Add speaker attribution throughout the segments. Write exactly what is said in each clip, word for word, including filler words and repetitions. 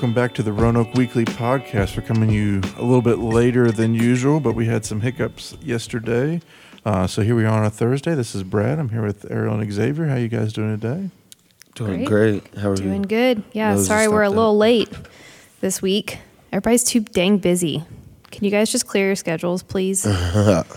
Speaker 1: welcome back to the Roanoke Weekly Podcast. We're coming you a little bit later than usual, but we had some hiccups yesterday. Uh, so here we are on a Thursday. This is Brad. I'm here with Ariel and Xavier. How you guys doing today?
Speaker 2: Doing great. great. How are
Speaker 3: doing
Speaker 2: you?
Speaker 3: Doing good. Yeah,
Speaker 2: Nose
Speaker 3: sorry we're a little
Speaker 2: up.
Speaker 3: late this week. Everybody's too dang busy. Can you guys just clear your schedules, please?
Speaker 1: mm,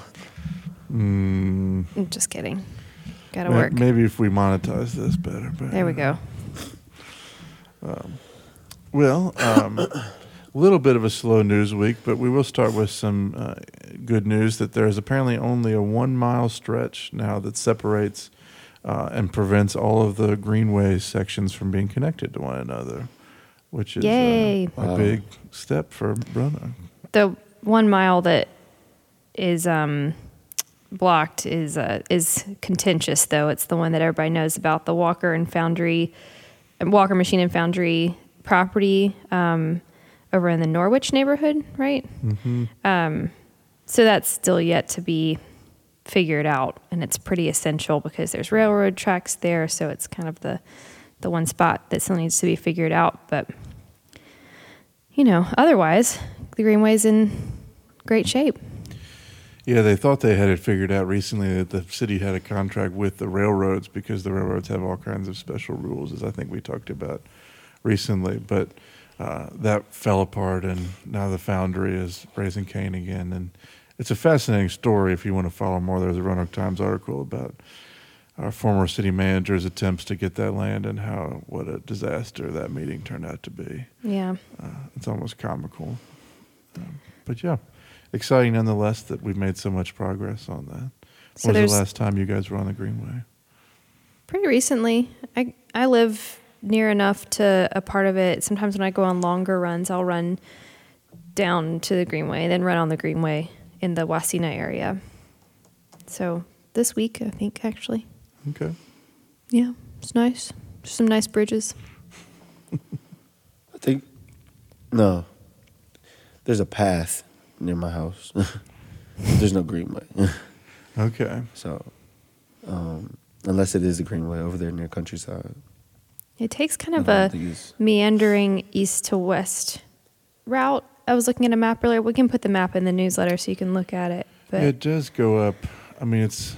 Speaker 3: I'm just kidding. Gotta
Speaker 1: ma-
Speaker 3: work.
Speaker 1: Maybe if we monetize this better. But,
Speaker 3: there we go.
Speaker 1: Um, well, um, a little bit of a slow news week, but we will start with some uh, good news that there is apparently only a one-mile stretch now that separates uh, and prevents all of the greenway sections from being connected to one another, which is
Speaker 3: Yay.
Speaker 1: Uh, a
Speaker 2: Wow.
Speaker 1: big step for Roanoke.
Speaker 3: The one mile that is um, blocked is uh, is contentious, though. It's the one that everybody knows about, the Walker and Foundry, Walker Machine and Foundry property um, over in the Norwich neighborhood, right?
Speaker 1: Mm-hmm.
Speaker 3: Um, so that's still yet to be figured out, and it's pretty essential because there's railroad tracks there, so it's kind of the the one spot that still needs to be figured out. But, you know, otherwise, the Greenway's in great shape.
Speaker 1: Yeah, they thought they had it figured out recently that the city had a contract with the railroads because the railroads have all kinds of special rules, as I think we talked about recently. But uh, that fell apart, and now the Foundry is raising Cain again. And it's a fascinating story if you want to follow more. There's a Roanoke Times article about our former city manager's attempts to get that land and how what a disaster that meeting turned out to be.
Speaker 3: Yeah.
Speaker 1: Uh, it's almost comical. Um, but yeah. Exciting nonetheless that we've made so much progress on that.
Speaker 3: So
Speaker 1: when was
Speaker 3: there's
Speaker 1: the last time you guys were on the Greenway?
Speaker 3: pretty recently. I I live near enough to a part of it. Sometimes when I go on longer runs, I'll run down to the Greenway, then run on the Greenway in the Wasena area. So this week, I think, actually.
Speaker 1: Okay.
Speaker 3: Yeah, it's nice. Just some nice bridges.
Speaker 2: I think, no. There's a path near my house. There's no greenway.
Speaker 1: Okay.
Speaker 2: So, um, unless it is the greenway over there near Countryside.
Speaker 3: It takes kind
Speaker 2: I
Speaker 3: of
Speaker 2: don't
Speaker 3: a
Speaker 2: think it's-
Speaker 3: meandering east to west route. I was looking at a map earlier. We can put the map in the newsletter so you can look at it. But
Speaker 1: It does go up. I mean, it's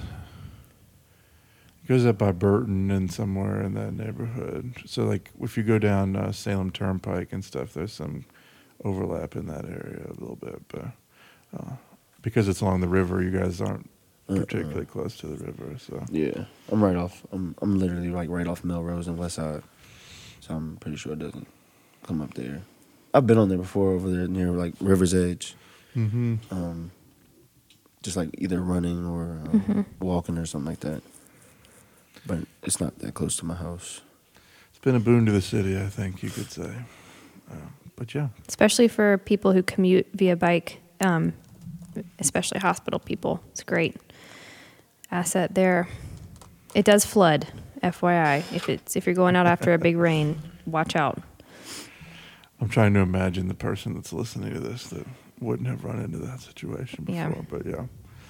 Speaker 1: it goes up by Burton and somewhere in that neighborhood. So, like, if you go down uh, Salem Turnpike and stuff, there's some overlap in that area a little bit. But uh, because it's along the river, you guys aren't particularly uh-uh. close to the river. So
Speaker 2: Yeah, I'm right off. I'm I'm literally like right off Melrose and West Side. So I'm pretty sure it doesn't come up there. I've been on there before over there near like River's Edge.
Speaker 1: Mm-hmm.
Speaker 2: Um, just like either running or um,
Speaker 3: Mhm.
Speaker 2: walking or something like that. But it's not that close to my house.
Speaker 1: It's been a boon to the city, I think you could say. Uh, but yeah.
Speaker 3: especially for people who commute via bike, um, especially hospital people. It's a great asset there. It does flood, F Y I. If it's if you're going out after a big rain, watch out.
Speaker 1: I'm trying to imagine the person that's listening to this that wouldn't have run into that situation before.
Speaker 3: Yeah.
Speaker 1: But yeah.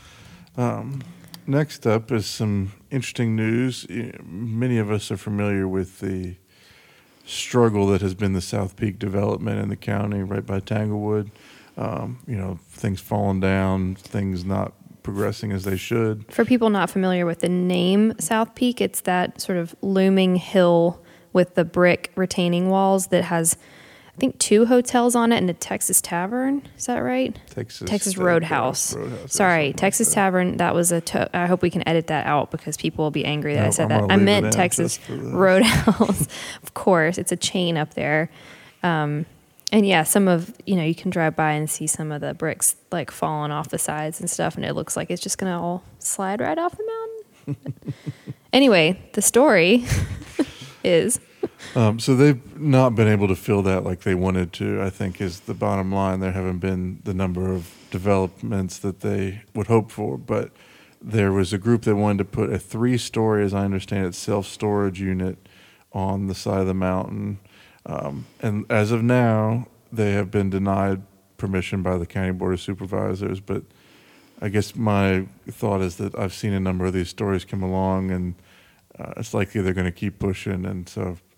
Speaker 1: Um, next up is some interesting news. Y- Many of us are familiar with the struggle that has been the South Peak development in the county right by Tanglewood. Um, you know, things falling down, things not progressing as they should.
Speaker 3: For people not familiar with the name South Peak, it's that sort of looming hill with the brick retaining walls that has, I think, two hotels on it and a Texas Tavern. Is that right?
Speaker 1: Texas,
Speaker 3: Texas
Speaker 1: uh,
Speaker 3: Roadhouse.
Speaker 1: Roadhouse or
Speaker 3: Sorry,
Speaker 1: something
Speaker 3: Texas
Speaker 1: like that.
Speaker 3: Tavern. That was a. To- I hope we can edit that out because people will be angry that
Speaker 1: No,
Speaker 3: I said
Speaker 1: I'm
Speaker 3: that.
Speaker 1: gonna
Speaker 3: I
Speaker 1: leave it
Speaker 3: meant
Speaker 1: in
Speaker 3: Texas
Speaker 1: just for this.
Speaker 3: Roadhouse. Of course, it's a chain up there. Um, and yeah, some of you know you can drive by and see some of the bricks like falling off the sides and stuff, and it looks like it's just gonna all slide right off the mountain. Anyway, the story is.
Speaker 1: Um, so they've not been able to fill that like they wanted to, I think, is the bottom line. There haven't been the number of developments that they would hope for. But there was a group that wanted to put a three-story, as I understand it, self-storage unit on the side of the mountain. Um, and as of now, they have been denied permission by the County Board of Supervisors. But I guess my thought is that I've seen a number of these stories come along, and uh, it's likely they're going to keep pushing. And so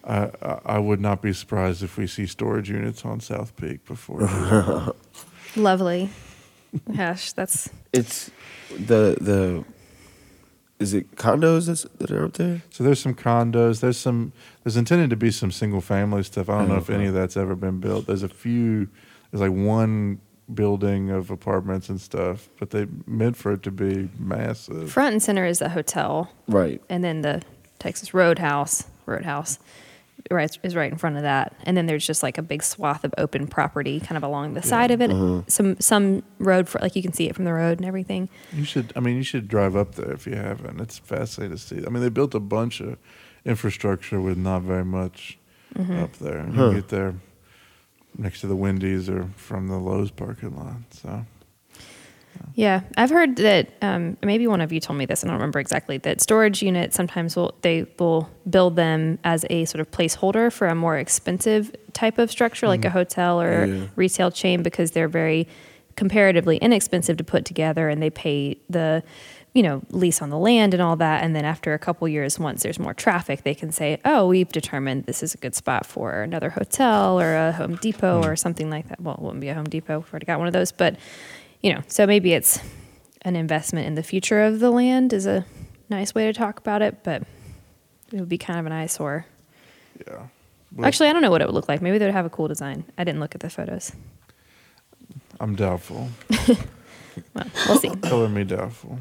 Speaker 1: I, I I would not be surprised if we see storage units on South Peak before.
Speaker 3: Lovely. Gosh, that's
Speaker 2: It's the the. Is it condos that's, that are up there?
Speaker 1: So there's some condos. There's some. There's intended to be some single family stuff. I don't know if
Speaker 2: Okay.
Speaker 1: any of that's ever been built. There's a few. There's like one building of apartments and stuff, but they meant for it to be massive.
Speaker 3: front and center is the hotel,
Speaker 2: Right.
Speaker 3: and then the Texas Roadhouse, Roadhouse, right is right in front of that, and then there's just like a big swath of open property, kind of along the side of it. Some some road, for, like you can see it from the road and everything.
Speaker 1: You should. I mean, you should drive up there if you haven't. It's fascinating to see. I mean, they built a bunch of infrastructure with not very much up there. And
Speaker 2: Huh.
Speaker 1: You get there next to the Wendy's or from the Lowe's parking lot. So
Speaker 3: Yeah, I've heard that. Um, maybe one of you told me this. I don't remember exactly. That storage units sometimes will they will build them as a sort of placeholder for a more expensive type of structure, like a hotel or
Speaker 2: Yeah.
Speaker 3: retail chain, because they're very comparatively inexpensive to put together, and they pay the, you know, lease on the land and all that. And then after a couple years, once there's more traffic, they can say, "Oh, we've determined this is a good spot for another hotel or a Home Depot or something like that." Well, it wouldn't be a Home Depot. We've already got one of those, but. You know, so maybe it's an investment in the future of the land is a nice way to talk about it, but it would be kind of an eyesore.
Speaker 1: yeah. Well,
Speaker 3: Actually, I don't know what it would look like. Maybe they would have a cool design. I didn't look at the photos.
Speaker 1: I'm doubtful.
Speaker 3: Well, we'll see.
Speaker 1: Color me doubtful.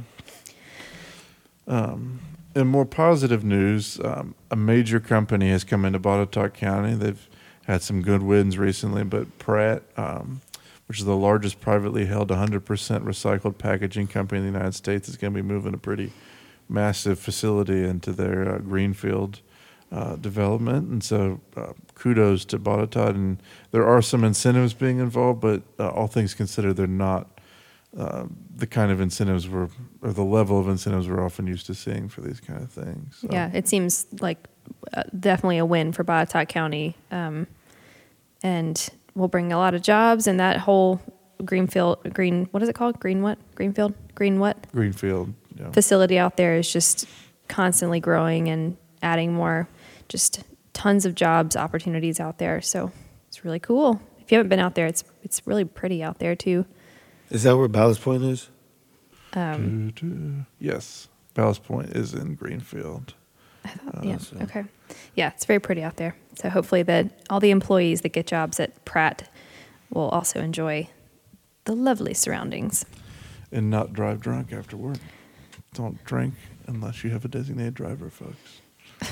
Speaker 1: Um, in more positive news, um, a major company has come into Botetourt County. They've had some good wins recently, but Pratt, um, which is the largest privately held one hundred percent recycled packaging company in the United States, is going to be moving a pretty massive facility into their uh, greenfield uh, development. And so uh, kudos to Botetourt. And there are some incentives being involved, but uh, all things considered, they're not uh, the kind of incentives we're, or the level of incentives we're often used to seeing for these kind of things. So,
Speaker 3: Yeah, it seems like uh, definitely a win for Botetourt County, um, and will bring a lot of jobs. And that whole greenfield, green, what is it called? Green what? Greenfield? Green what?
Speaker 1: Greenfield, yeah.
Speaker 3: Facility out there is just constantly growing and adding more, just tons of jobs opportunities out there. So it's really cool. If you haven't been out there, it's it's really pretty out there too.
Speaker 2: Is that where Ballast Point is?
Speaker 3: Um,
Speaker 1: Doo, doo. Yes, Ballast Point is in Greenfield.
Speaker 3: I thought,
Speaker 2: Oh,
Speaker 3: yeah,
Speaker 2: so-
Speaker 3: okay, yeah, it's very pretty out there. So hopefully that all the employees that get jobs at Pratt will also enjoy the lovely surroundings.
Speaker 1: And not drive drunk after work. Don't drink unless you have a designated driver, folks.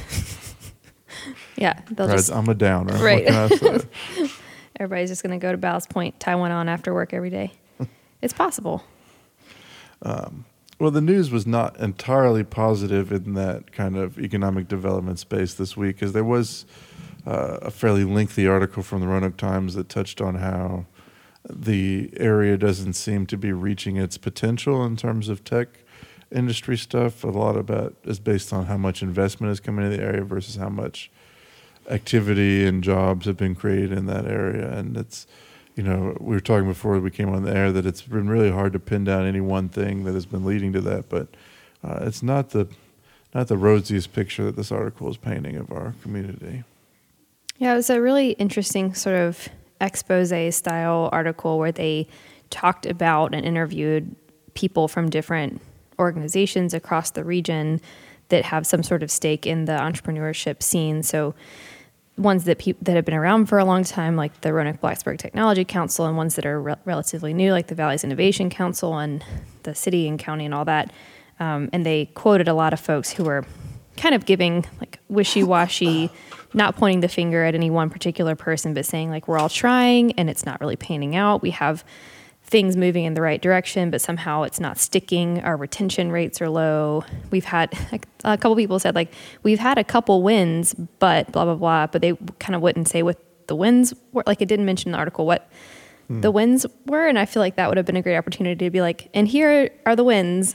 Speaker 3: Yeah, they'll
Speaker 1: Brad,
Speaker 3: just
Speaker 1: I'm a downer.
Speaker 3: Right.
Speaker 1: What can I say?
Speaker 3: everybody's just going to go to Ballast Point, tie one on after work every day. It's possible.
Speaker 1: Well, the news was not entirely positive in that kind of economic development space this week, because there was uh, a fairly lengthy article from the Roanoke Times that touched on how the area doesn't seem to be reaching its potential in terms of tech industry stuff. A lot of it is based on how much investment is coming into the area versus how much activity and jobs have been created in that area. And it's, you know, we were talking before we came on the air that it's been really hard to pin down any one thing that has been leading to that. But uh, it's not the not the rosiest picture that this article is painting of our community.
Speaker 3: Yeah, it was a really interesting sort of expose style article where they talked about and interviewed people from different organizations across the region that have some sort of stake in the entrepreneurship scene. So ones that peop- that have been around for a long time, like the Roanoke Blacksburg Technology Council, and ones that are re- relatively new, like the Valley's Innovation Council and the city and county and all that. Um, and they quoted a lot of folks who were kind of giving like wishy-washy, not pointing the finger at any one particular person, but saying like, we're all trying and it's not really panning out. We have things moving in the right direction, but somehow it's not sticking. Our retention rates are low. We've had like, a couple people said like, we've had a couple wins, but blah, blah, blah. But they kind of wouldn't say what the wins were. Like it didn't mention in the article what hmm. the wins were. And I feel like that would have been a great opportunity to be like, and here are the wins.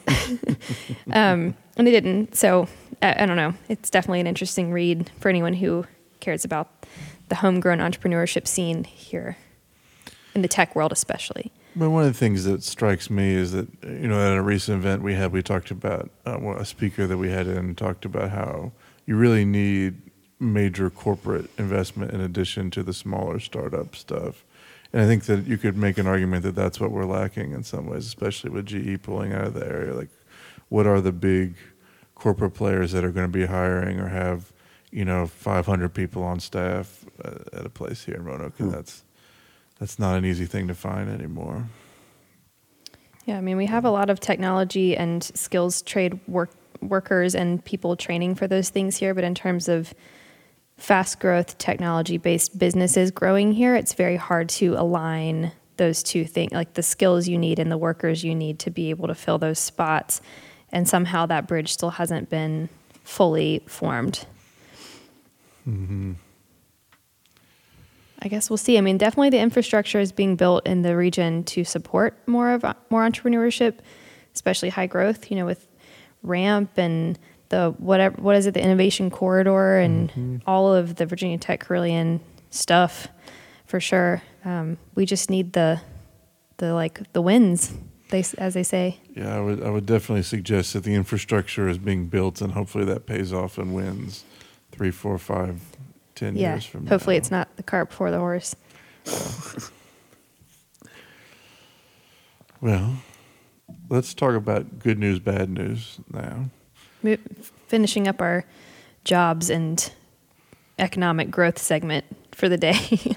Speaker 3: um, and they didn't. So I, I don't know. It's definitely an interesting read for anyone who cares about the homegrown entrepreneurship scene here in the tech world, especially.
Speaker 1: But one of the things that strikes me is that, you know, at a recent event we had, we talked about, uh, well, a speaker that we had in talked about how you really need major corporate investment in addition to the smaller startup stuff. And I think that you could make an argument that that's what we're lacking in some ways, especially with G E pulling out of the area. Like, what are the big corporate players that are going to be hiring or have, you know, five hundred people on staff uh, at a place here in Roanoke? And that's that's not an easy thing to find anymore.
Speaker 3: Yeah, I mean, we have a lot of technology and skills trade work workers and people training for those things here, but in terms of fast growth technology based businesses growing here, it's very hard to align those two things, like the skills you need and the workers you need to be able to fill those spots. And somehow that bridge still hasn't been fully formed.
Speaker 1: Mm-hmm.
Speaker 3: I guess we'll see. I mean, definitely the infrastructure is being built in the region to support more of more entrepreneurship, especially high growth, you know, with RAMP and the whatever, what is it, the innovation corridor and mm-hmm. all of the Virginia Tech Carillion stuff for sure. Um, we just need the, the like the wins, they, as they say.
Speaker 1: Yeah, I would, I would definitely suggest that the infrastructure is being built and hopefully that pays off and wins three, four, five, ten
Speaker 3: yeah,
Speaker 1: years from
Speaker 3: hopefully
Speaker 1: now.
Speaker 3: It's not the cart before the horse.
Speaker 1: Well, let's talk about good news, bad news now.
Speaker 3: Mo- finishing up our jobs and economic growth segment for the day.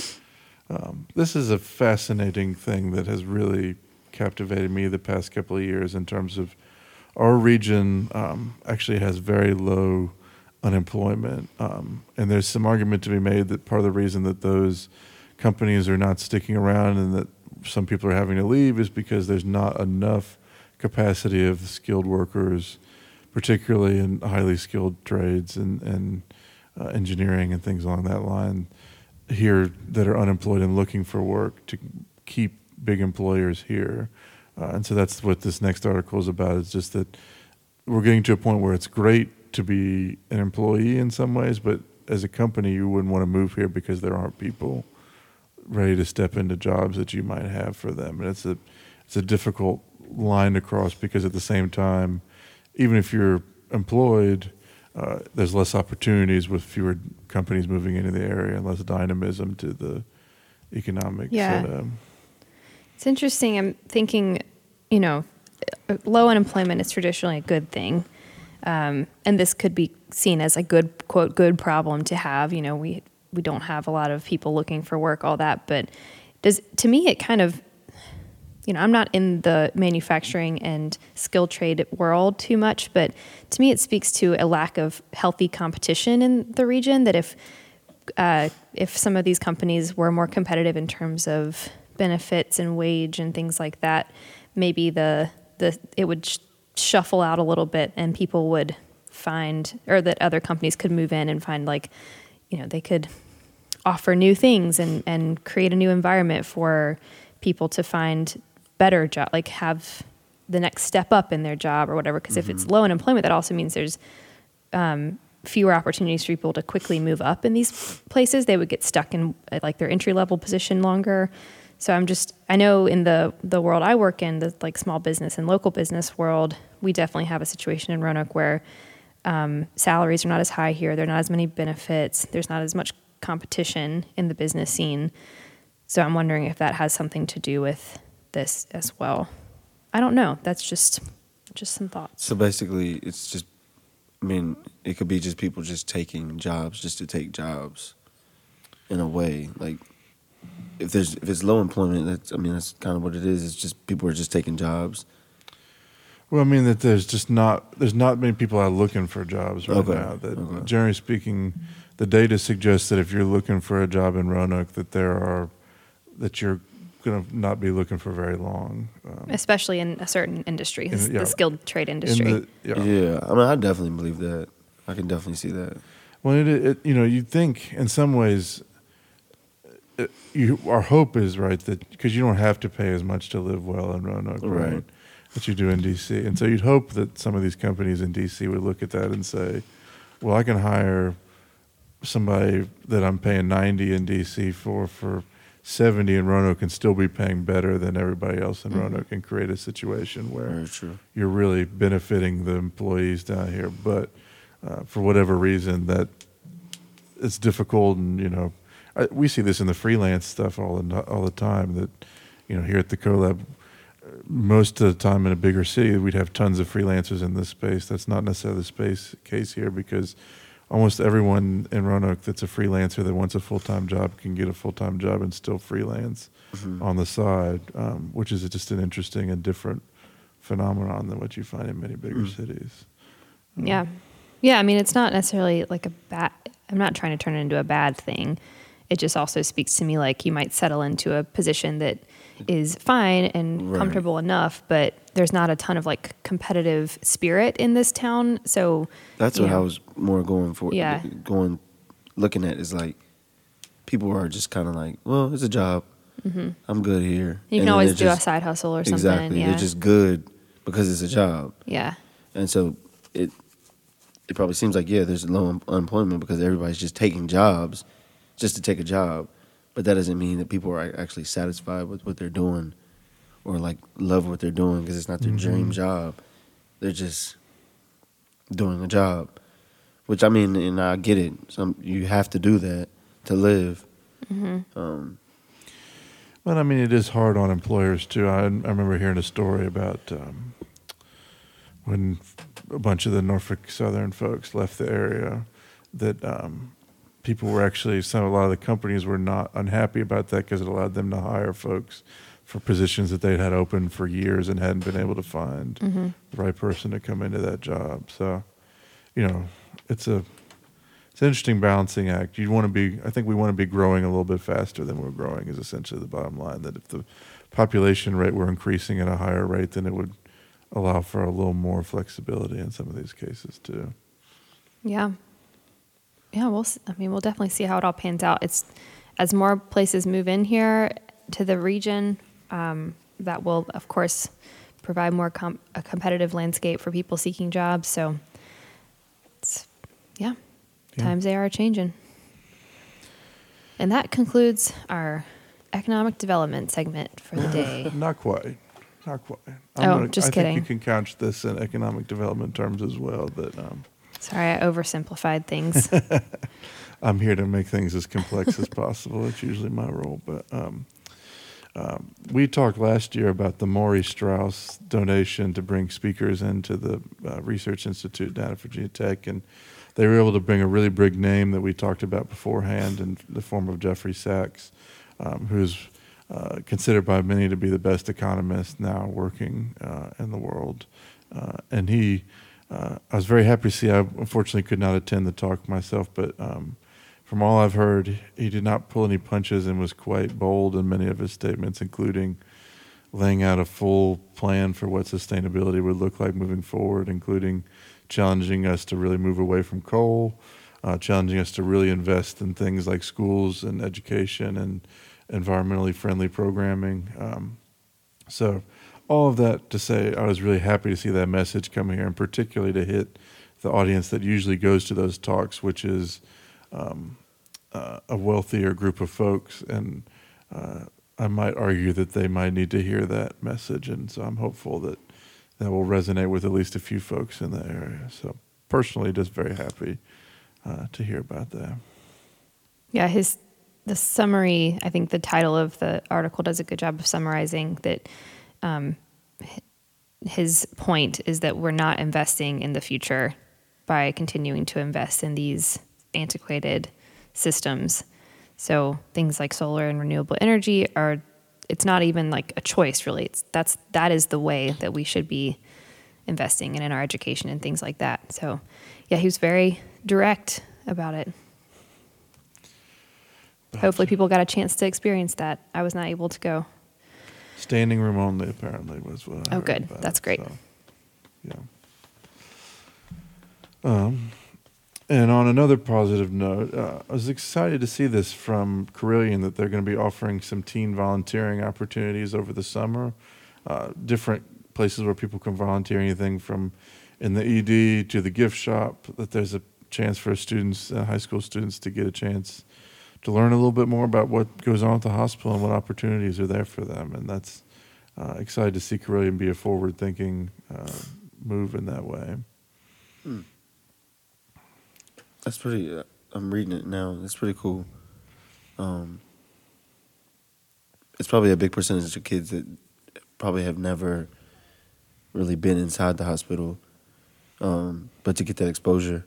Speaker 1: um, this is a fascinating thing that has really captivated me the past couple of years in terms of our region um, actually has very low unemployment. Um, and there's some argument to be made that part of the reason that those companies are not sticking around and that some people are having to leave is because there's not enough capacity of skilled workers, particularly in highly skilled trades and, and uh, engineering and things along that line here that are unemployed and looking for work to keep big employers here. Uh, and so that's what this next article is about. It's just that we're getting to a point where it's great to be an employee in some ways, but as a company, you wouldn't want to move here because there aren't people ready to step into jobs that you might have for them. And it's a, it's a difficult line to cross because at the same time, even if you're employed, uh, there's less opportunities with fewer companies moving into the area and less dynamism to the economic
Speaker 3: yeah.
Speaker 1: setup.
Speaker 3: It's interesting. I'm thinking, you know, low unemployment is traditionally a good thing. Um, and this could be seen as a good, quote, good problem to have. You know, we we don't have a lot of people looking for work, all that. But does to me, it kind of, you know, I'm not in the manufacturing and skilled trade world too much, but to me, it speaks to a lack of healthy competition in the region. That if uh, if some of these companies were more competitive in terms of benefits and wage and things like that, maybe the the it would sh- shuffle out a little bit, and people would find, or that other companies could move in and find, like, you know, they could offer new things and and create a new environment for people to find better job, like have the next step up in their job or whatever. Because mm-hmm. if it's low unemployment, that also means there's um, fewer opportunities for people to quickly move up in these places. They would get stuck in uh, like their entry level position longer. So I'm just, I know in the the world I work in, the like small business and local business world, we definitely have a situation in Roanoke where um, salaries are not as high here. There are not as many benefits. There's not as much competition in the business scene. So I'm wondering if that has something to do with this as well. I don't know. That's just just some thoughts.
Speaker 2: So basically, it's just, I mean, it could be just people just taking jobs just to take jobs in a way. Like, if there's if it's low employment, that's, I mean, that's kind of what it is. It's just people are just taking jobs.
Speaker 1: Well, I mean that there's just not there's not many people out looking for jobs right
Speaker 2: Okay.
Speaker 1: now. That
Speaker 2: Okay.
Speaker 1: generally speaking, the data suggests that if you're looking for a job in Roanoke, that there are that you're going to not be looking for very long. Um,
Speaker 3: Especially in a certain industry,
Speaker 1: In- yeah.
Speaker 3: the skilled trade
Speaker 1: in
Speaker 3: industry.
Speaker 1: the- yeah.
Speaker 2: Yeah, I mean, I definitely believe that. I can definitely see that.
Speaker 1: Well, it, it you know you'd think in some ways, it, you our hope is right that because you don't have to pay as much to live well in Roanoke, right?
Speaker 2: Right.
Speaker 1: That you do in D C, and so you'd hope that some of these companies in D C would look at that and say, well, I can hire somebody that I'm paying ninety in D C for for seventy in Roanoke and still be paying better than everybody else in
Speaker 2: Mhm.
Speaker 1: Roanoke and create a situation where
Speaker 2: Very true.
Speaker 1: you're really benefiting the employees down here. But uh, for whatever reason, that it's difficult, and you know, I, we see this in the freelance stuff all the all the time. That you know, here at the CoLab, most of the time in a bigger city, we'd have tons of freelancers in this space. That's not necessarily the space case here, because almost everyone in Roanoke that's a freelancer that wants a full-time job can get a full-time job and still freelance
Speaker 2: Mhm.
Speaker 1: on the side, um, which is just an interesting and different phenomenon than what you find in many bigger
Speaker 2: Mm.
Speaker 1: cities.
Speaker 3: Yeah. Yeah. I mean, it's not necessarily like a bad, I'm not trying to turn it into a bad thing. It just also speaks to me like you might settle into a position that is fine and
Speaker 2: Right.
Speaker 3: comfortable enough, but there's not a ton of like competitive spirit in this town. So
Speaker 2: That's
Speaker 3: you
Speaker 2: what I
Speaker 3: know,
Speaker 2: was more going for.
Speaker 3: Yeah.
Speaker 2: Going, looking at is like people are just kind of like, well, it's a job.
Speaker 3: mm-hmm.
Speaker 2: I'm good here.
Speaker 3: You
Speaker 2: And
Speaker 3: can
Speaker 2: then
Speaker 3: always
Speaker 2: they're
Speaker 3: do a
Speaker 2: just-
Speaker 3: side hustle or something.
Speaker 2: Exactly.
Speaker 3: Yeah.
Speaker 2: They're just good because it's a job.
Speaker 3: yeah.
Speaker 2: And so it it probably seems like, yeah, there's low un- unemployment because everybody's just taking jobs just to take a job. But that doesn't mean that people are ac- actually satisfied with what they're doing or like love what they're doing because it's not their dream
Speaker 1: Mhm.
Speaker 2: job. They're just doing a job, which I mean, and I get it. Some you have to do that to live.
Speaker 3: Mm-hmm.
Speaker 2: Um,
Speaker 1: But I mean, it is hard on employers too. I, I remember hearing a story about um, when a bunch of the Norfolk Southern folks left the area, that um, people were actually, some a lot of the companies were not unhappy about that because it allowed them to hire folks for positions that they'd had open for years and hadn't been able to find
Speaker 3: Mm-hmm.
Speaker 1: the right person to come into that job. So, you know, it's a it's an interesting balancing act. You want to be, I think we want to be growing a little bit faster than we're growing is essentially the bottom line. That if the population rate were increasing at a higher rate, then it would allow for a little more flexibility in some of these cases too.
Speaker 3: Yeah. Yeah, we'll s- I mean, we'll definitely see how it all pans out. It's as more places move in here to the region, um, that will, of course, provide more com- a competitive landscape for people seeking jobs. So, it's, yeah,
Speaker 1: Yeah.
Speaker 3: times they are changing. And that concludes our economic development segment for the day.
Speaker 1: Not quite. Not quite.
Speaker 3: Oh, just
Speaker 1: I
Speaker 3: kidding.
Speaker 1: think you can couch this in economic development terms as well. That um,
Speaker 3: Sorry, I oversimplified things.
Speaker 1: I'm here to make things as complex as possible. It's usually my role. But um, um, we talked last year about the Maury Strauss donation to bring speakers into the uh, Research Institute down at Virginia Tech. And they were able to bring a really big name that we talked about beforehand in the form of Jeffrey Sachs, um, who's uh, considered by many to be the best economist now working uh, in the world. Uh, and he, uh, I was very happy to see, I unfortunately could not attend the talk myself, but um, from all I've heard, he did not pull any punches and was quite bold in many of his statements, including laying out a full plan for what sustainability would look like moving forward, including challenging us to really move away from coal, uh, challenging us to really invest in things like schools and education and environmentally friendly programming. Um, so all of that to say, I was really happy to see that message come here, and particularly to hit the audience that usually goes to those talks, which is um, uh, a wealthier group of folks. And uh, I might argue that they might need to hear that message. And so I'm hopeful that that will resonate with at least a few folks in the area. So personally, just very happy uh, to hear about that.
Speaker 3: Yeah, his the summary, I think the title of the article does a good job of summarizing that um, h- his point is that we're not investing in the future by continuing to invest in these antiquated systems. So things like solar and renewable energy are, it's not even like a choice really. It's that's that is the way that we should be investing in, in our education and things like that. So yeah, he was very direct about it. Hopefully people got a chance to experience that. I was not able to go.
Speaker 1: Standing room only, apparently, was what I
Speaker 3: Oh,
Speaker 1: heard
Speaker 3: good.
Speaker 1: about
Speaker 3: That's
Speaker 1: it,
Speaker 3: great.
Speaker 1: so, yeah. Um, and on another positive note, uh, I was excited to see this from Carillion that they're going to be offering some teen volunteering opportunities over the summer. Uh, different places where people can volunteer, anything from in the E D to the gift shop, that there's a chance for students, uh, high school students, to get a chance to learn a little bit more about what goes on at the hospital and what opportunities are there for them. And that's uh, excited to see Carillion be a forward-thinking uh, move in that way.
Speaker 2: That's pretty. Uh, I'm reading it now. It's pretty cool. Um, it's probably a big percentage of kids that probably have never really been inside the hospital, um, but to get that exposure.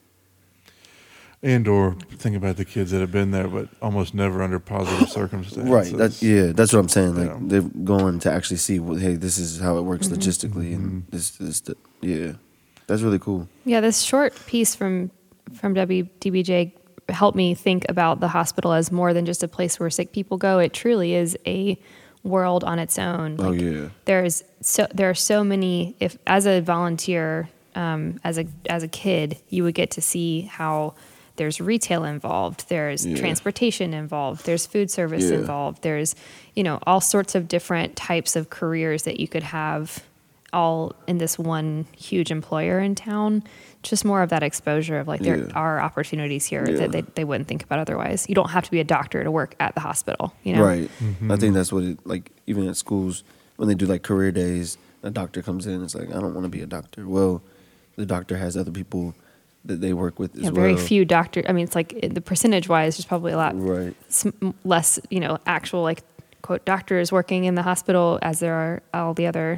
Speaker 1: And or think about the kids that have been there, but almost never under positive circumstances.
Speaker 2: Right. That, yeah, that's what I'm saying. Like
Speaker 1: Yeah.
Speaker 2: they're going to actually see, well, hey, this is how it works
Speaker 3: Mm-hmm.
Speaker 2: logistically, and this, this, the, yeah, that's really cool.
Speaker 3: Yeah, this short piece from from W D B J helped me think about the hospital as more than just a place where sick people go. It truly is a world on its own.
Speaker 2: Oh
Speaker 3: Like,
Speaker 2: yeah,
Speaker 3: there's so there are so many. If as a volunteer, um, as a as a kid, you would get to see how there's retail involved, there's
Speaker 2: Yeah.
Speaker 3: transportation involved, there's food service
Speaker 2: Yeah.
Speaker 3: involved, there's you know all sorts of different types of careers that you could have, all in this one huge employer in town. Just more of that exposure of like there
Speaker 2: Yeah.
Speaker 3: are opportunities here
Speaker 2: Yeah.
Speaker 3: that they, they wouldn't think about otherwise. You don't have to be a doctor to work at the hospital, you know?
Speaker 2: right. I think that's what it like. Even at schools, when they do like career days, a doctor comes in. It's like, I don't want to be a doctor. Well, the doctor has other people that they work with as
Speaker 3: Yeah,
Speaker 2: well.
Speaker 3: very few doctor. I mean, it's like it- the percentage wise, there's probably a lot
Speaker 2: Right.
Speaker 3: sm- less, you know, actual like quote doctors working in the hospital as there are all the other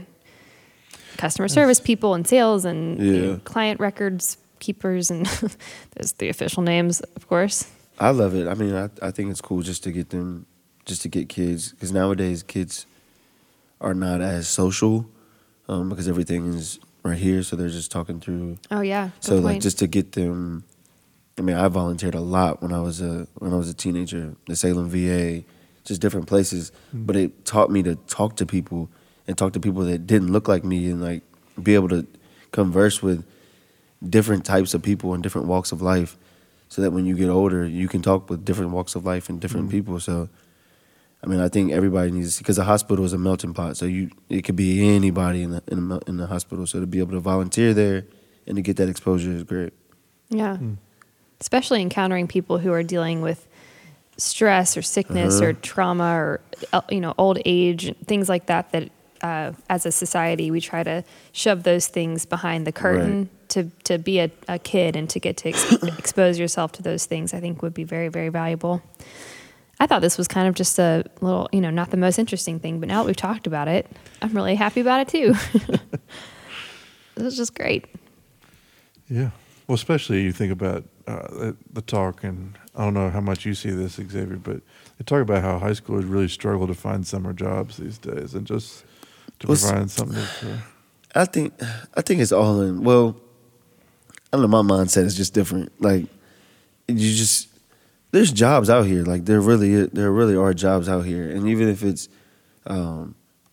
Speaker 3: customer service people and sales and you know,
Speaker 2: Yeah.
Speaker 3: client records keepers and there's the official names, of course.
Speaker 2: I love it. I mean, I I think it's cool just to get them, just to get kids, because nowadays kids are not as social, um, because everything is right here, so they're just talking through.
Speaker 3: Oh yeah.
Speaker 2: So
Speaker 3: good
Speaker 2: like
Speaker 3: point.
Speaker 2: just to get them. I mean, I volunteered a lot when I was a when I was a teenager. The Salem V A, just different places. But it taught me to talk to people and talk to people that didn't look like me, and like be able to converse with different types of people in different walks of life, so that when you get older, you can talk with different walks of life and different people. So, I mean, I think everybody needs, because the hospital is a melting pot. So you, it could be anybody in the in the, mel- in the hospital. So to be able to volunteer there and to get that exposure is great.
Speaker 3: Yeah. Especially encountering people who are dealing with stress or sickness or trauma or uh, you know old age, things like that. That uh, as a society we try to shove those things behind the curtain.
Speaker 2: Right.
Speaker 3: To to be a, a kid and to get to ex- expose yourself to those things, I think would be very very valuable. I thought this was kind of just a little, you know, not the most interesting thing, but now that we've talked about it, I'm really happy about it too. This was just great.
Speaker 1: Yeah. Well, especially you think about uh, the, the talk, and I don't know how much you see this, Xavier, but they talk about how high schoolers really struggle to find summer jobs these days, and just to
Speaker 2: Well, s-
Speaker 1: provide something. To,
Speaker 2: I think I think it's all in. Well, I don't know. My mindset is just different. Like you just there's jobs out here. Like there really there really are jobs out here, and even if it's um,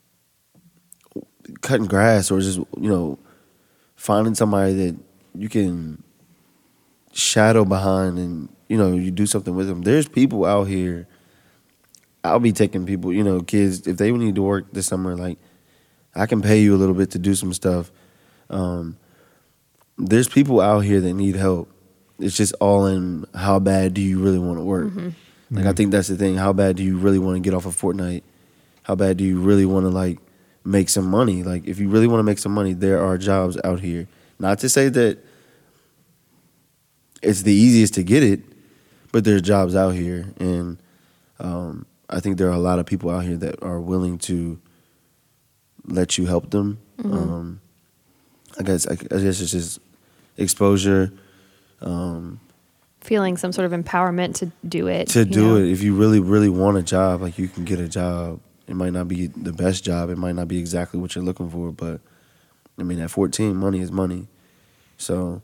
Speaker 2: cutting grass or just you know finding somebody that you can shadow behind and you know you do something with them. There's people out here. I'll be taking people, you know, kids if they need to work this summer. Like I can pay you a little bit to do some stuff. Um, there's people out here that need help. It's just all in how bad do you really want to work. Like I think that's the thing. How bad do you really want to get off of Fortnite? How bad do you really want to like make some money? Like if you really want to make some money, there are jobs out here. Not to say that it's the easiest to get it, but there's jobs out here, and um, I think there are a lot of people out here that are willing to let you help them. Um, I guess I, I guess it's just exposure. Um,
Speaker 3: Feeling some sort of empowerment to do it.
Speaker 2: to
Speaker 3: you
Speaker 2: do
Speaker 3: know?
Speaker 2: it, if you really, really want a job, like you can get a job. It might not be the best job. It might not be exactly what you're looking for, but I mean, at fourteen, money is money. So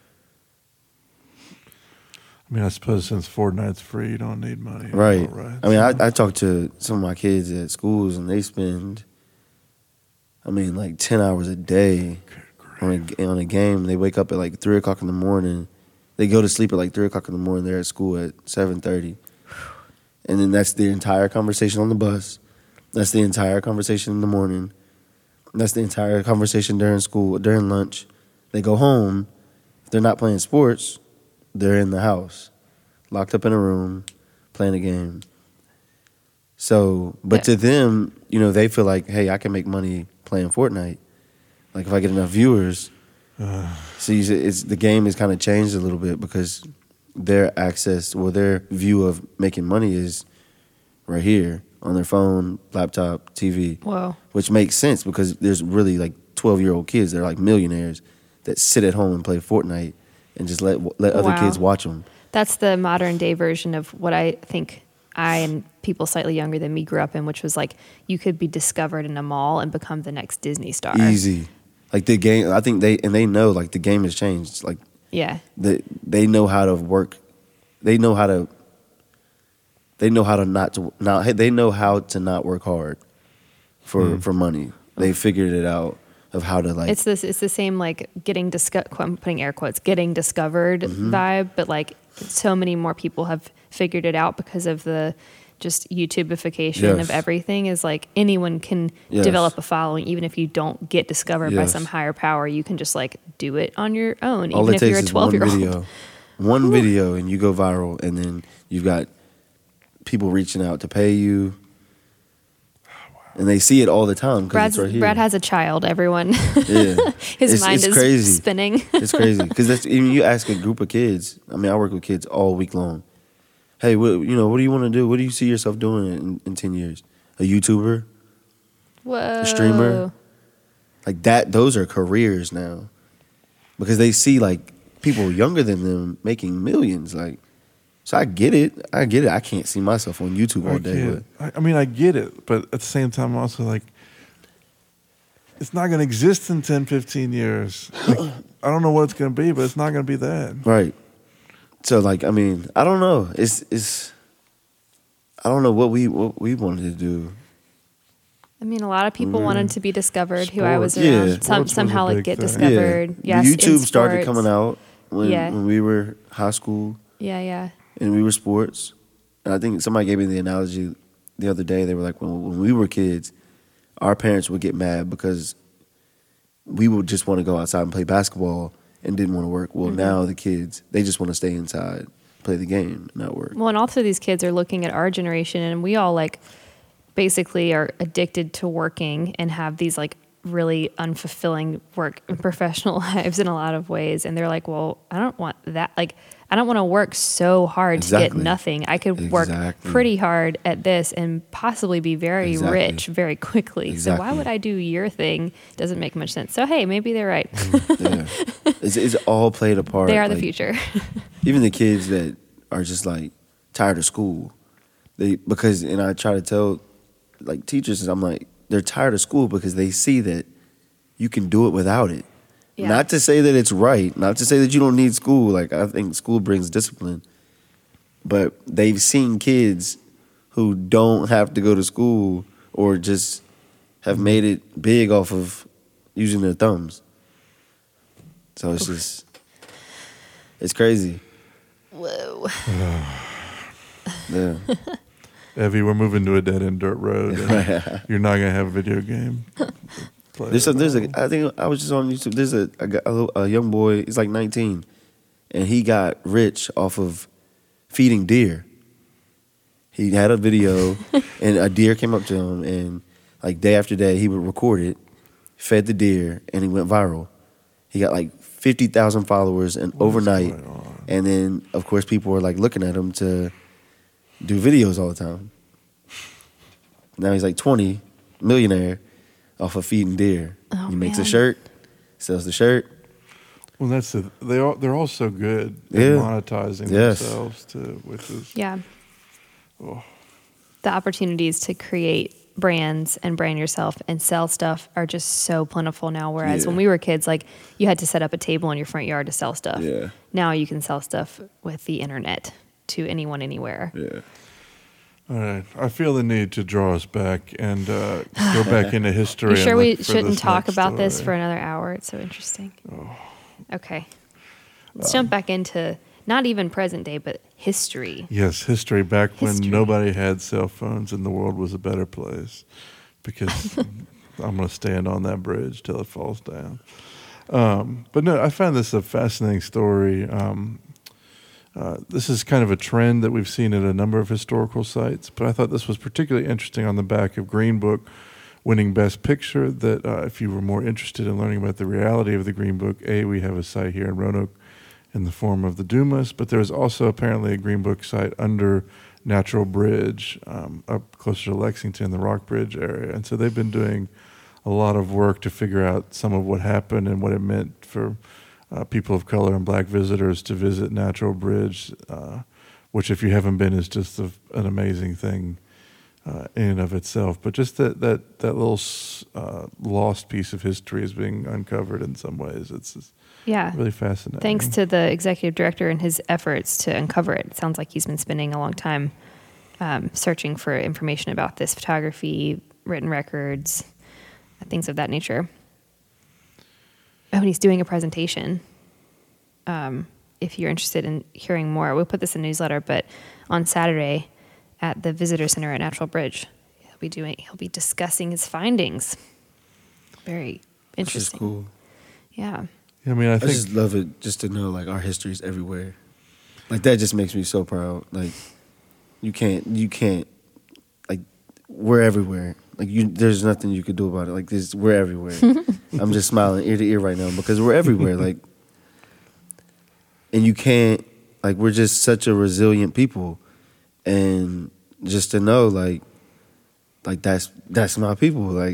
Speaker 1: I mean, I suppose since Fortnite's free, you don't need money.
Speaker 2: right.
Speaker 1: right?
Speaker 2: I mean,
Speaker 1: So-
Speaker 2: I, I talk to some of my kids at schools, and they spend, I mean, like ten hours a day on a, on a game. They wake up at like three o'clock in the morning. They go to sleep at like three o'clock in the morning. They're at school at seven thirty, and then that's the entire conversation on the bus. That's the entire conversation in the morning. That's the entire conversation during school, during lunch. They go home. If they're not playing sports, they're in the house, locked up in a room, playing a game. So, but
Speaker 3: Yeah.
Speaker 2: to them, you know, they feel like, hey, I can make money playing Fortnite. Like if I get enough viewers. So you, it's the game has kind of changed a little bit because their access, well, their view of making money is right here on their phone, laptop, T V.
Speaker 3: Whoa.
Speaker 2: Which makes sense because there's really like twelve-year-old kids that are like millionaires that sit at home and play Fortnite and just let let other
Speaker 3: Wow.
Speaker 2: kids watch them.
Speaker 3: That's the modern day version of what I think I and people slightly younger than me grew up in, which was like you could be discovered in a mall and become the next Disney star.
Speaker 2: Easy. Like the game, I think they, and they know like the game has changed. Like
Speaker 3: Yeah.
Speaker 2: the, they know how to work. They know how to, they know how to not to, not, they know how to not work hard for,
Speaker 1: Mm.
Speaker 2: for money. They figured it out of how to like,
Speaker 3: It's this. It's the same like getting disco- I'm putting air quotes getting discovered
Speaker 2: Mm-hmm.
Speaker 3: vibe, but like so many more people have figured it out because of the just YouTubeification
Speaker 2: Yes.
Speaker 3: of everything. Is like anyone can
Speaker 2: Yes.
Speaker 3: develop a following, even if you don't get discovered by
Speaker 2: Yes.
Speaker 3: some higher power. You can just like do it on your own,
Speaker 2: all
Speaker 3: even
Speaker 2: it
Speaker 3: if
Speaker 2: takes
Speaker 3: you're a
Speaker 2: is
Speaker 3: twelve
Speaker 2: one
Speaker 3: year old.
Speaker 2: video, one video and you go viral and then you've got people reaching out to pay you. And they see it all the time because
Speaker 3: Brad's,
Speaker 2: it's right here.
Speaker 3: Brad has a child. Everyone,
Speaker 2: yeah.
Speaker 3: his
Speaker 2: It's-
Speaker 3: mind
Speaker 2: it's
Speaker 3: is
Speaker 2: crazy.
Speaker 3: spinning.
Speaker 2: It's crazy because that's even you ask a group of kids. I mean, I work with kids all week long. Hey, what you know? What do you want to do? What do you see yourself doing in, in ten years? A YouTuber,
Speaker 3: Whoa,
Speaker 2: streamer? Like that. Those are careers now because they see like people younger than them making millions. Like, so I get it. I get it. I can't see myself on YouTube all
Speaker 1: I
Speaker 2: day.
Speaker 1: get- I, I mean, I get it, but at the same time, I'm also like, it's not going to exist in ten, fifteen years. Like, I don't know what it's going to be, but it's not going to be that.
Speaker 2: But, right. So like, I mean, I don't know. It's it's. I don't know what we what we wanted to do.
Speaker 3: I mean, a lot of people
Speaker 2: Mm.
Speaker 3: wanted to be discovered who I was
Speaker 2: Sports.
Speaker 3: around.
Speaker 2: Yeah.
Speaker 3: Some,
Speaker 1: Sports was a
Speaker 3: somehow, like,
Speaker 1: big
Speaker 3: get
Speaker 1: thing.
Speaker 3: discovered.
Speaker 2: Yeah.
Speaker 3: Yes,
Speaker 2: The
Speaker 3: in
Speaker 2: YouTube started
Speaker 3: sports.
Speaker 2: coming out when,
Speaker 3: Yeah.
Speaker 2: when we were high school
Speaker 3: Yeah, yeah.
Speaker 2: and we were sports. And I think somebody gave me the analogy the other day. They were like, when, when we were kids, our parents would get mad because we would just want to go outside and play basketball and didn't want to work. Well,
Speaker 3: Mm-hmm.
Speaker 2: now the kids, they just want to stay inside, play the game, and not work.
Speaker 3: Well, and also these kids are looking at our generation, and we all like basically are addicted to working and have these like really unfulfilling work and professional lives in a lot of ways. And they're like, well, I don't want that. Like, I don't want to work so hard to
Speaker 2: Exactly.
Speaker 3: get nothing. I could work
Speaker 2: Exactly.
Speaker 3: pretty hard at this and possibly be very
Speaker 2: Exactly.
Speaker 3: rich very quickly. So why
Speaker 2: Exactly.
Speaker 3: would I do your thing? Doesn't make much sense. So, hey, maybe they're right.
Speaker 2: Yeah. It's, it's all played a part.
Speaker 3: They are the
Speaker 2: Like,
Speaker 3: future.
Speaker 2: even the kids that are just like tired of school, they because and I try to tell like teachers, I'm like they're tired of school because they see that you can do it without it.
Speaker 3: Yeah.
Speaker 2: Not to say that it's right, not to say that you don't need school. Like I think school brings discipline, but they've seen kids who don't have to go to school or just have made it big off of using their thumbs. So it's just it's crazy.
Speaker 3: Whoa.
Speaker 2: Yeah.
Speaker 1: Evie, we're moving to a dead end dirt road. and you're not going to have a video game. Play
Speaker 2: There's a,
Speaker 1: it.
Speaker 2: there's a, I think I was just on YouTube. There's a, a, guy- a, little- a young boy, he's like nineteen, and he got rich off of feeding deer. He had a video, and a deer came up to him, and like day after day, he would record it, fed the deer, and he went viral. He got like fifty thousand followers, and
Speaker 1: What is
Speaker 2: overnight,
Speaker 1: going on?
Speaker 2: and then of course people were like looking at him to do videos all the time. Now he's like twenty, millionaire, off of feeding deer.
Speaker 3: Oh,
Speaker 2: he makes
Speaker 3: man.
Speaker 2: a shirt, sells the shirt.
Speaker 1: Well, that's the, they are, they're all so good at
Speaker 2: Yeah.
Speaker 1: monetizing
Speaker 2: Yes.
Speaker 1: themselves, too, which is,
Speaker 3: Yeah.
Speaker 1: oh,
Speaker 3: The opportunities to create brands and brand yourself and sell stuff are just so plentiful now. Whereas
Speaker 2: Yeah.
Speaker 3: when we were kids, like you had to set up a table in your front yard to sell stuff.
Speaker 2: Yeah.
Speaker 3: Now you can sell stuff with the internet to anyone, anywhere.
Speaker 2: Yeah.
Speaker 1: all right. I feel the need to draw us back and uh, go back into history.
Speaker 3: You
Speaker 1: and
Speaker 3: sure we
Speaker 1: look for
Speaker 3: shouldn't
Speaker 1: this
Speaker 3: talk
Speaker 1: next
Speaker 3: about this
Speaker 1: story.
Speaker 3: for another hour? It's so interesting.
Speaker 2: Oh.
Speaker 3: Okay. Let's
Speaker 1: Um,
Speaker 3: jump back into not even present day, but history.
Speaker 1: Yes, history back
Speaker 3: History.
Speaker 1: when nobody had cell phones and the world was a better place. Because I'm going to stand on that bridge till it falls down. Um, but no, I found this a fascinating story. Um, uh, this is kind of a trend that we've seen at a number of historical sites, but I thought this was particularly interesting on the back of Green Book winning Best Picture, that uh, if you were more interested in learning about the reality of the Green Book, A, we have a site here in Roanoke in the form of the Dumas, but there's also apparently a Green Book site under Natural Bridge um, up closer to Lexington, the Rock Bridge area. And so they've been doing a lot of work to figure out some of what happened and what it meant for uh, people of color and black visitors to visit Natural Bridge, uh, which if you haven't been is just a, an amazing thing uh, in and of itself. But just that that, that little uh, lost piece of history is being uncovered in some ways. It's just
Speaker 3: Yeah.
Speaker 1: really fascinating.
Speaker 3: Thanks to the executive director and his efforts to uncover it. It sounds like he's been spending a long time um, searching for information about this photography, written records, things of that nature. Oh, and he's doing a presentation. Um, if you're interested in hearing more, we'll put this in the newsletter, but on Saturday at the Visitor Center at Natural Bridge, he'll be doing, he'll be discussing his findings. Very
Speaker 2: It's just
Speaker 3: interesting.
Speaker 2: cool.
Speaker 3: Yeah.
Speaker 1: I mean, I
Speaker 2: I
Speaker 1: think
Speaker 2: just love it just to know like our history is everywhere. Like that just makes me so proud. Like you can't you can't like we're everywhere. Like you there's nothing you could do about it. Like this we're everywhere. I'm just smiling ear to ear right now because we're everywhere. Like and you can't like we're just such a resilient people. And just to know like like that's that's my people. Like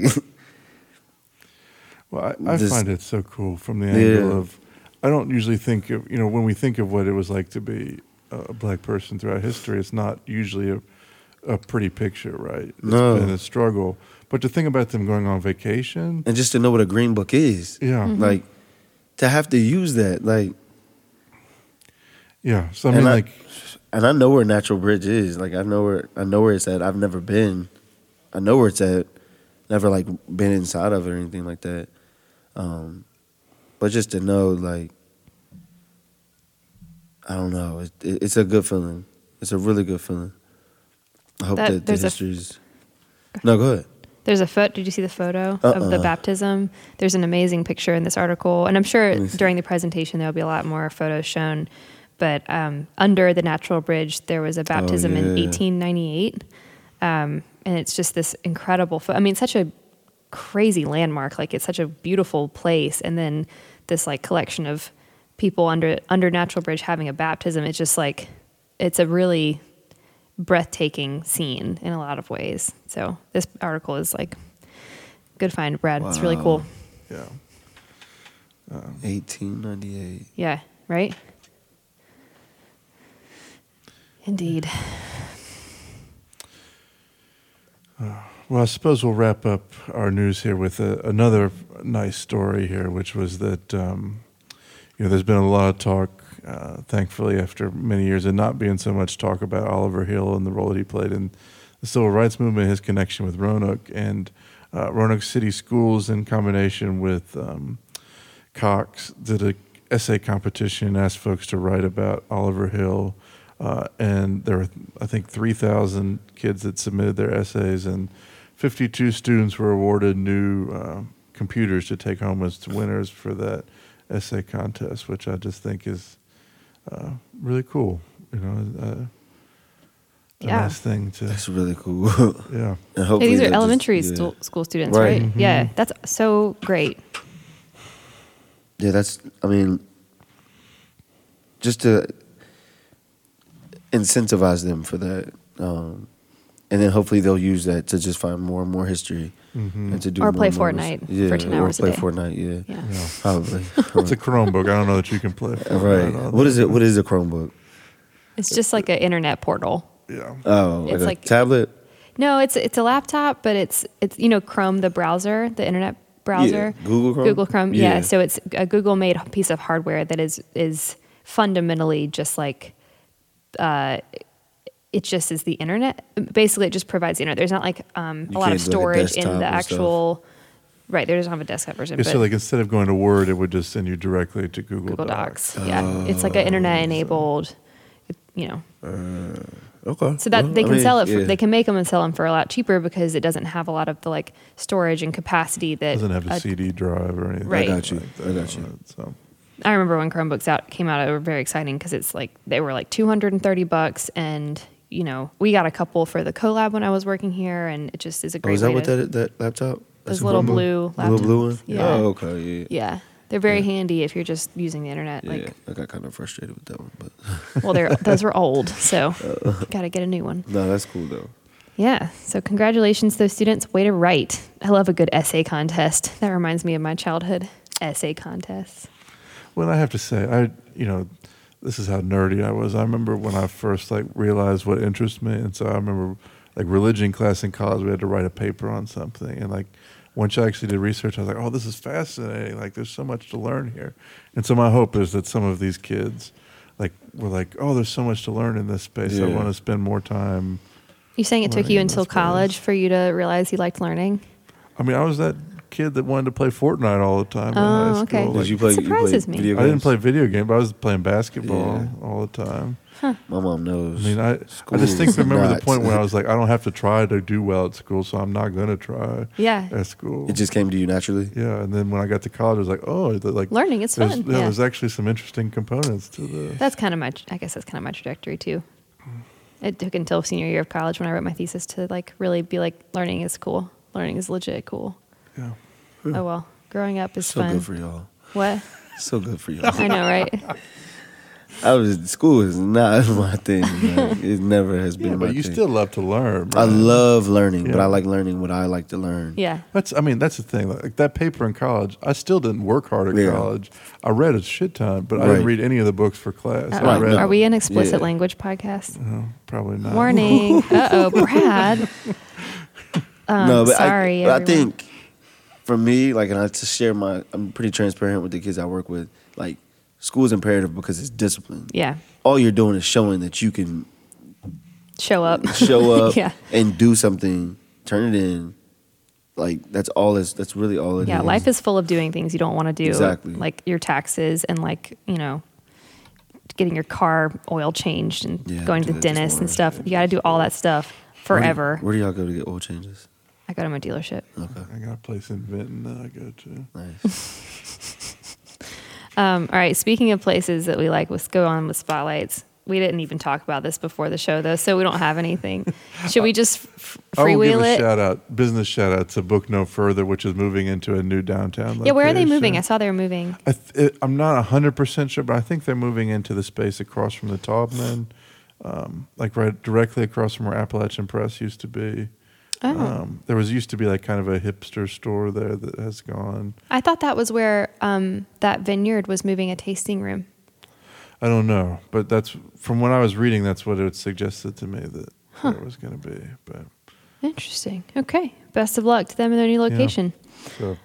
Speaker 1: Well, I, I
Speaker 2: This-
Speaker 1: find it so cool from the angle
Speaker 2: Yeah.
Speaker 1: of, I don't usually think of, you know, when we think of what it was like to be a black person throughout history, it's not usually a, a pretty picture, right? It's
Speaker 2: No.
Speaker 1: been a struggle. But to think about them going on vacation,
Speaker 2: and just to know what a green book is.
Speaker 1: yeah,
Speaker 2: Like to have to use that, like
Speaker 1: yeah. So I
Speaker 2: And
Speaker 1: mean,
Speaker 2: I-
Speaker 1: like,
Speaker 2: and I know where Natural Bridge is. Like I know where I know where it's at. I've never been. I know where it's at. Never like been inside of it or anything like that. Um, but just to know, like, I don't know. It, it, it's a good feeling. It's a really good feeling. I hope
Speaker 3: That-
Speaker 2: that, the
Speaker 3: there's a-
Speaker 2: history's. No, go ahead.
Speaker 3: There's a foot. Did you see the photo of the
Speaker 2: Uh-uh.
Speaker 3: baptism? There's an amazing picture in this article, and I'm sure
Speaker 2: Let me see.
Speaker 3: during the presentation there'll be a lot more photos shown. But um, under the Natural Bridge, there was a baptism in
Speaker 2: yeah.
Speaker 3: eighteen ninety-eight, um, and it's just this incredible. Fo- I mean, such a crazy landmark. Like it's such a beautiful place, and then this like collection of people under under Natural Bridge having a baptism. It's just like it's a really breathtaking scene in a lot of ways. So this article is like good find, Brad. It's really
Speaker 2: Wow.
Speaker 3: cool.
Speaker 1: yeah.
Speaker 2: eighteen ninety-eight.
Speaker 3: Yeah, right? Indeed.
Speaker 1: Well, I suppose we'll wrap up our news here with a, another nice story here, which was that um, you know there's been a lot of talk, uh, thankfully, after many years of not being so much talk about Oliver Hill and the role that he played in the civil rights movement, his connection with Roanoke, and uh, Roanoke City Schools in combination with um, Cox did a essay competition and asked folks to write about Oliver Hill. Uh, and there were, I think, three thousand kids that submitted their essays, and fifty-two students were awarded new uh, computers to take home as winners for that essay contest, which I just think is uh, really cool. You know, uh, a
Speaker 3: Yeah.
Speaker 1: nice thing to,
Speaker 2: That's really cool.
Speaker 1: yeah.
Speaker 2: and
Speaker 3: Hey,
Speaker 2: hopefully
Speaker 3: these
Speaker 2: that
Speaker 3: are
Speaker 2: just-
Speaker 3: elementary
Speaker 2: yeah.
Speaker 3: stu- school students,
Speaker 2: Right.
Speaker 3: right? Yeah, that's so great.
Speaker 2: Yeah, that's. I mean, just to incentivize them for that, um, and then hopefully they'll use that to just find more and more history
Speaker 1: Mhm.
Speaker 2: and to do
Speaker 3: Or
Speaker 2: more
Speaker 3: play
Speaker 2: and more
Speaker 3: Fortnite
Speaker 2: res- yeah,
Speaker 3: for ten
Speaker 2: or
Speaker 3: hours a
Speaker 2: play
Speaker 3: day.
Speaker 2: Fortnite, yeah,
Speaker 3: Yeah.
Speaker 1: Yeah.
Speaker 2: probably.
Speaker 1: It's a Chromebook. I don't know that you can play.
Speaker 2: Uh, right. What is it? What is a Chromebook?
Speaker 3: It's just like an internet portal.
Speaker 1: Yeah.
Speaker 2: Oh, like
Speaker 3: It's
Speaker 2: a
Speaker 3: like-
Speaker 2: tablet.
Speaker 3: No, it's it's a laptop, but it's it's you know Chrome, the browser, the internet browser.
Speaker 2: Yeah. Google Chrome?
Speaker 3: Google Chrome. Yeah.
Speaker 2: Yeah.
Speaker 3: So it's a Google made piece of hardware that is is fundamentally just like uh it just is the internet. Basically, it just provides the internet. There's not like um,
Speaker 2: You
Speaker 3: a lot
Speaker 2: can't
Speaker 3: of
Speaker 2: do, like, a
Speaker 3: storage in
Speaker 2: desktop
Speaker 3: the
Speaker 2: and stuff.
Speaker 3: actual. Right, there doesn't have a desktop version,
Speaker 1: Yeah,
Speaker 3: but
Speaker 1: so like instead of going to Word, it would just send you directly to Google,
Speaker 3: Google Docs.
Speaker 1: Docs.
Speaker 3: Yeah, it's like an internet enabled. You know,
Speaker 2: Okay.
Speaker 3: so that
Speaker 2: Well,
Speaker 3: they
Speaker 2: I
Speaker 3: can
Speaker 2: mean,
Speaker 3: sell it. For,
Speaker 2: yeah.
Speaker 3: They can make them and sell them for a lot cheaper because it doesn't have a lot of the like storage and capacity that.
Speaker 1: Doesn't have a
Speaker 3: a-
Speaker 1: C D drive or anything.
Speaker 3: Right.
Speaker 2: I got you.
Speaker 1: like that
Speaker 2: I got you.
Speaker 1: on it, So
Speaker 3: I remember when Chromebooks out came out, they were very exciting because it's like they were like two hundred thirty bucks, and you know we got a couple for the collab when I was working here, and it just is a
Speaker 2: Oh,
Speaker 3: great
Speaker 2: is that
Speaker 3: way
Speaker 2: what
Speaker 3: to.
Speaker 2: that that laptop? That's
Speaker 3: Those
Speaker 2: a
Speaker 3: little
Speaker 2: Chromebook?
Speaker 3: blue
Speaker 2: The little blue
Speaker 3: laptops.
Speaker 2: one.
Speaker 3: Yeah.
Speaker 2: Oh, okay. Yeah.
Speaker 3: Yeah, They're very
Speaker 2: Yeah.
Speaker 3: handy if you're just using the internet.
Speaker 2: Yeah,
Speaker 3: Like,
Speaker 2: I got kind of frustrated with that one, but
Speaker 3: well, they're those were old, so got to get a new one.
Speaker 2: no, that's cool though.
Speaker 3: Yeah. So congratulations, those students. Way to write. I love a good essay contest. That reminds me of my childhood essay contests.
Speaker 1: Well, I have to say, I you know, this is how nerdy I was. I remember when I first like realized what interests me, and so I remember like religion class in college, we had to write a paper on something, and like once I actually did research, I was like, oh, this is fascinating. Like, there's so much to learn here, and so my hope is that some of these kids, like, were like, oh, there's so much to learn in this space. I
Speaker 2: Yeah.
Speaker 1: want to spend more time.
Speaker 3: You saying it took
Speaker 1: Learning
Speaker 3: you
Speaker 1: in
Speaker 3: until
Speaker 1: this place.
Speaker 3: college for you to realize you liked learning?
Speaker 1: I mean, I was that kid that wanted to play Fortnite all the time in
Speaker 3: Oh,
Speaker 1: high
Speaker 3: okay.
Speaker 1: school.
Speaker 2: Did
Speaker 1: Like,
Speaker 2: you play?
Speaker 3: surprises
Speaker 2: you
Speaker 3: me.
Speaker 2: played Video
Speaker 1: I didn't
Speaker 2: games?
Speaker 1: play video games, but I was playing basketball
Speaker 2: Yeah.
Speaker 1: all the time.
Speaker 2: My mom knows.
Speaker 1: I mean, I, I
Speaker 2: School
Speaker 1: just think
Speaker 2: is
Speaker 1: remember the
Speaker 2: not-
Speaker 1: point where I was like, I don't have to try to do well at school, so I'm not going to try
Speaker 3: Yeah.
Speaker 1: at school.
Speaker 2: It just came to you naturally.
Speaker 1: Yeah, and then when I got to college, I was like, oh, the, like
Speaker 3: Learning is
Speaker 1: there's,
Speaker 3: fun.
Speaker 1: yeah,
Speaker 3: Yeah.
Speaker 1: there's actually some interesting components to this.
Speaker 3: That's kind of my, I guess that's kind of my trajectory too. It took until senior year of college when I wrote my thesis to like really be like, learning is cool. Learning is legit cool.
Speaker 1: Yeah.
Speaker 3: Oh, well, growing up is
Speaker 2: So
Speaker 3: fun.
Speaker 2: good for y'all.
Speaker 3: What?
Speaker 2: So good for y'all.
Speaker 3: I know, right?
Speaker 2: I was school is not my thing. Man. It never has been
Speaker 1: Yeah,
Speaker 2: my
Speaker 1: but you
Speaker 2: thing.
Speaker 1: still love to learn.
Speaker 2: I
Speaker 1: right?
Speaker 2: love learning, but
Speaker 1: Yeah.
Speaker 2: I like learning what I like to learn.
Speaker 3: Yeah.
Speaker 1: That's. I mean, that's the thing. Like that paper in college, I still didn't work hard at
Speaker 2: Yeah.
Speaker 1: college. I read a shit ton, but I
Speaker 2: Right.
Speaker 1: didn't read any of the books for class.
Speaker 3: Uh-oh.
Speaker 1: I read.
Speaker 3: Are we an explicit
Speaker 2: Yeah.
Speaker 3: language podcast?
Speaker 1: Oh, probably not.
Speaker 3: Warning. Uh oh, Brad. Um,
Speaker 2: no, but
Speaker 3: sorry.
Speaker 2: I, but I
Speaker 3: everyone.
Speaker 2: think for me, like, and I to share my, I'm pretty transparent with the kids I work with. Like, school is imperative because it's discipline.
Speaker 3: Yeah.
Speaker 2: All you're doing is showing that you can
Speaker 3: Show up.
Speaker 2: show up
Speaker 3: Yeah.
Speaker 2: and do something, turn it in. Like, that's all. It's that's really all it is.
Speaker 3: Yeah, life is full of doing things you don't want to do.
Speaker 2: Exactly.
Speaker 3: Like your taxes and like, you know, getting your car oil changed and
Speaker 2: Yeah,
Speaker 3: going to
Speaker 2: do
Speaker 3: the
Speaker 2: that just
Speaker 3: dentist and
Speaker 2: more.
Speaker 3: stuff. You got to do all that stuff
Speaker 2: Where do-
Speaker 3: forever.
Speaker 2: Where do y'all go to get oil changes?
Speaker 3: I go to my dealership.
Speaker 2: Okay,
Speaker 1: I got a place in Vinton that I go to.
Speaker 2: nice.
Speaker 3: Um, all right. Speaking of places that we like, let's go on with spotlights. We didn't even talk about this before the show, though, so we don't have anything. Should we just f-
Speaker 1: I will give
Speaker 3: freewheel
Speaker 1: a
Speaker 3: it?
Speaker 1: shout out, business shout out to Book No Further, which is moving into a new downtown.
Speaker 3: Yeah, where are they
Speaker 1: location.
Speaker 3: moving? I saw they were moving.
Speaker 1: I th- it, I'm not hundred percent sure, but I think they're moving into the space across from the Taubman, um, like right directly across from where Appalachian Press used to be.
Speaker 3: Oh,
Speaker 1: Um, there was used to be like kind of a hipster store there that has gone.
Speaker 3: I thought that was where um, that vineyard was moving a tasting room.
Speaker 1: I don't know, but that's from when I was reading. That's what it suggested to me that where it was going to be. But
Speaker 3: Interesting. Okay. Best of luck to them in their new location.
Speaker 1: so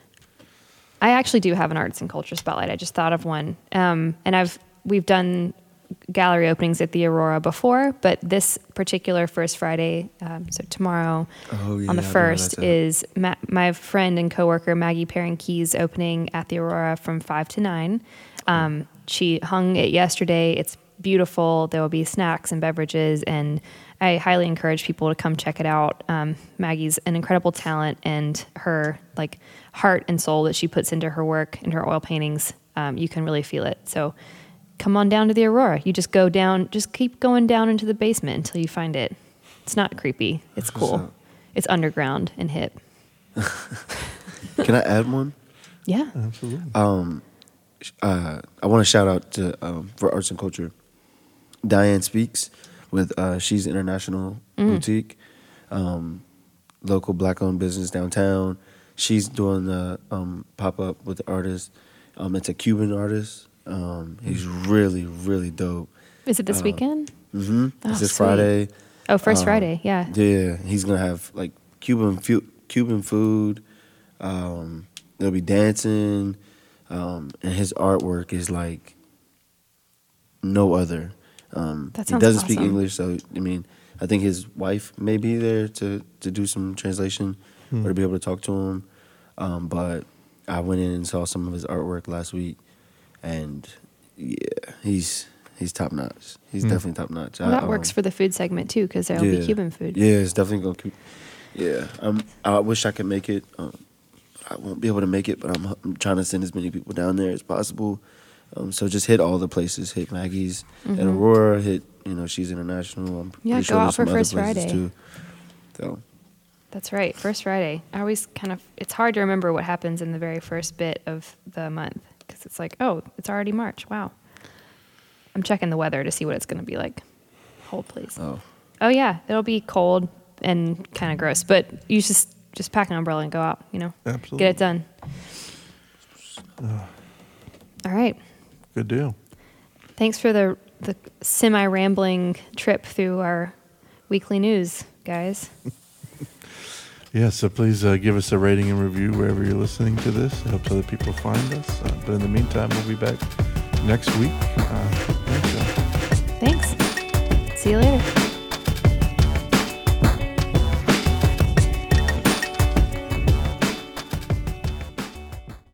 Speaker 3: I actually do have an arts and culture spotlight. I just thought of one. Um, and I've we've done gallery openings at the Aurora before, but this particular First Friday, um, so tomorrow
Speaker 2: Oh, yeah,
Speaker 3: on the
Speaker 2: I know where
Speaker 3: first
Speaker 2: that's at.
Speaker 3: is Ma- my friend and coworker Maggie Perrin Keys opening at the Aurora from five to nine. Um, she hung it yesterday. It's beautiful. There will be snacks and beverages, and I highly encourage people to come check it out. Um, Maggie's an incredible talent, and her like heart and soul that she puts into her work and her oil paintings, um, you can really feel it. So come on down to the Aurora. You just go down, just keep going down into the basement until you find it. It's not creepy. It's
Speaker 2: What's
Speaker 3: cool.
Speaker 2: up?
Speaker 3: It's underground and hip.
Speaker 2: Can I add one?
Speaker 3: Yeah.
Speaker 1: absolutely.
Speaker 2: Um, uh, I want to shout out to um, for arts and culture, Diane Speaks with uh, She's International Boutique, um, local black-owned business downtown. She's doing the um, pop-up with the artist. Um, it's a Cuban artist. Um, he's really, really dope.
Speaker 3: Is it this
Speaker 2: Uh,
Speaker 3: weekend?
Speaker 2: Mm-hmm.
Speaker 3: Oh,
Speaker 2: it's this
Speaker 3: sweet.
Speaker 2: Friday.
Speaker 3: Oh, first
Speaker 2: um,
Speaker 3: Friday. Yeah.
Speaker 2: Yeah, he's gonna have like Cuban fu- Cuban food. Um, there'll be dancing, um, and his artwork is like no other. Um,
Speaker 3: That
Speaker 2: he
Speaker 3: sounds
Speaker 2: doesn't speak
Speaker 3: awesome.
Speaker 2: English, so I mean, I think his wife may be there to to do some translation
Speaker 1: Hmm.
Speaker 2: or to be able to talk to him. Um, but I went in and saw some of his artwork last week, and yeah, he's he's top notch. He's
Speaker 1: Hmm.
Speaker 2: definitely top notch.
Speaker 3: Well, that works for the food segment too, because there'll be Cuban food.
Speaker 2: Yeah, it's definitely gonna keep. Yeah, um, I wish I could make it. Um, I won't be able to make it, but I'm, I'm trying to send as many people down there as possible. Um, so just hit all the places. Hit Maggie's and Aurora. Hit you know She's International. I'm
Speaker 3: Mm-hmm. Yeah,
Speaker 2: pretty
Speaker 3: go
Speaker 2: sure
Speaker 3: out
Speaker 2: there's
Speaker 3: for
Speaker 2: some other
Speaker 3: First
Speaker 2: places,
Speaker 3: Friday.
Speaker 2: too. So
Speaker 3: That's right. First Friday. I always kind of, it's hard to remember what happens in the very first bit of the month. because it's like, oh, it's already March. Wow. I'm checking the weather to see what it's going to be like. Hold, please.
Speaker 2: Oh,
Speaker 3: Oh yeah, it'll be cold and kind of gross, but you just just pack an umbrella and go out. You know,
Speaker 1: Absolutely.
Speaker 3: get it done. All right.
Speaker 1: Good deal.
Speaker 3: Thanks for the the semi rambling trip through our weekly news, guys.
Speaker 1: Yeah, so please uh, give us a rating and review wherever you're listening to this. It helps other people find us. Uh, but in the meantime, we'll be back next week. Uh, thanks, y'all.
Speaker 3: Thanks. See you later.